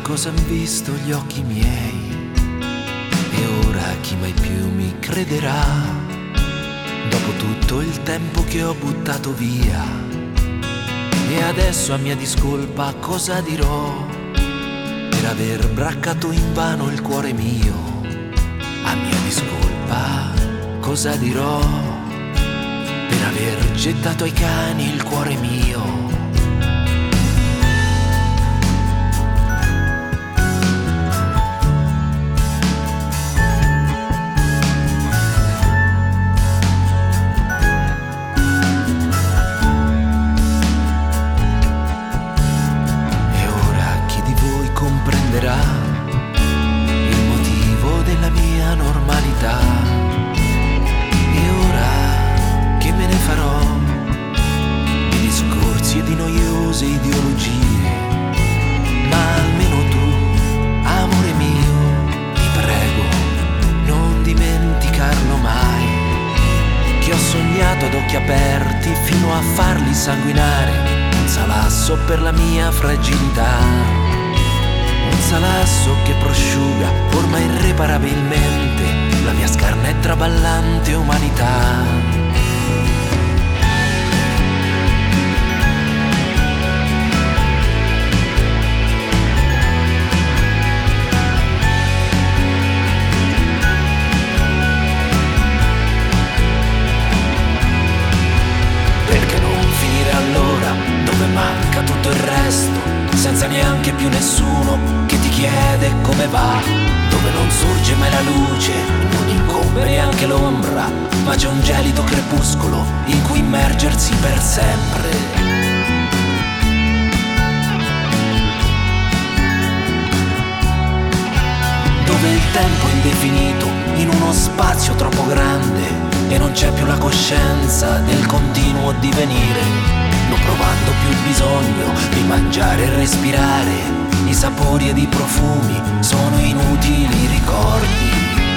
cosa han visto gli occhi miei, e ora chi mai più mi crederà, dopo tutto il tempo che ho buttato via. E adesso a mia discolpa cosa dirò, per aver braccato invano il cuore mio? A mia discolpa cosa dirò, per aver gettato ai cani il cuore mio? Il motivo della mia normalità, e ora che me ne farò di discorsi e di noiose ideologie? Ma almeno tu, amore mio, ti prego, non dimenticarlo mai, che ho sognato ad occhi aperti fino a farli sanguinare un salasso per la mia fragilità. Un salasso che prosciuga ormai irreparabilmente la mia scarna e traballante umanità. Perché non finire allora dove manca tutto il resto, senza neanche più nessuno che ti chiede come va, dove non sorge mai la luce, non incombe neanche l'ombra, ma c'è un gelido crepuscolo in cui immergersi per sempre. Dove il tempo è indefinito in uno spazio troppo grande e non c'è più la coscienza del continuo divenire, non provando più il bisogno di mangiare e respirare i sapori ed i profumi, sono inutili ricordi.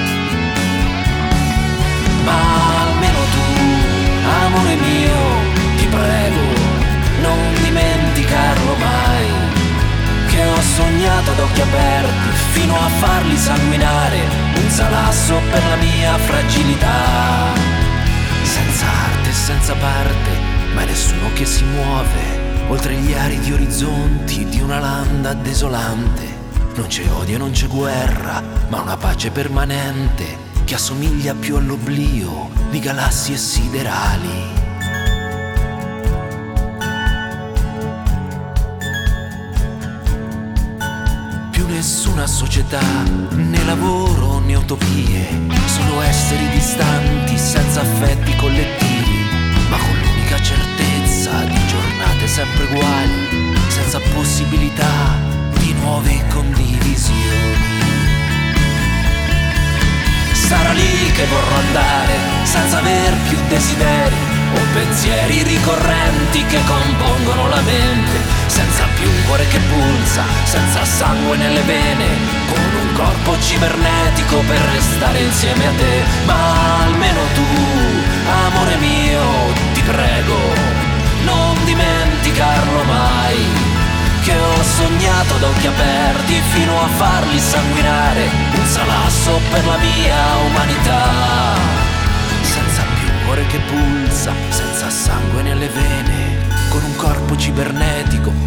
Ma almeno tu, amore mio, ti prego, non dimenticarlo mai, che ho sognato ad occhi aperti fino a farli sanguinare un salasso per la mia fragilità. Senza arte e senza parte, ma nessuno che si muove oltre gli aridi orizzonti di una landa desolante. Non c'è odio e non c'è guerra, ma una pace permanente che assomiglia più all'oblio di galassie siderali. Più nessuna società, né lavoro né utopie, solo esseri distanti senza affetti collettivi, ma con l'unica certezza di giornate sempre uguali, senza possibilità di nuove condivisioni. Sarà lì che vorrò andare, senza aver più desideri o pensieri ricorrenti che compongono la mente, senza più un cuore che pulsa, senza sangue nelle vene, con un corpo cibernetico per restare insieme a te. Ma almeno tu, amore mio, ti prego, non dimenticarlo mai, che ho sognato ad occhi aperti fino a farli sanguinare un salasso per la mia umanità. Senza più cuore che pulsa, senza sangue nelle vene, con un corpo cibernetico